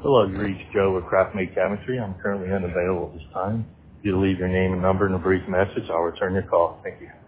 Hello, you reached Joe with Craftmate Cabinetry. I'm currently unavailable at this time. If you leave your name and number and a brief message, I'll return your call. Thank you.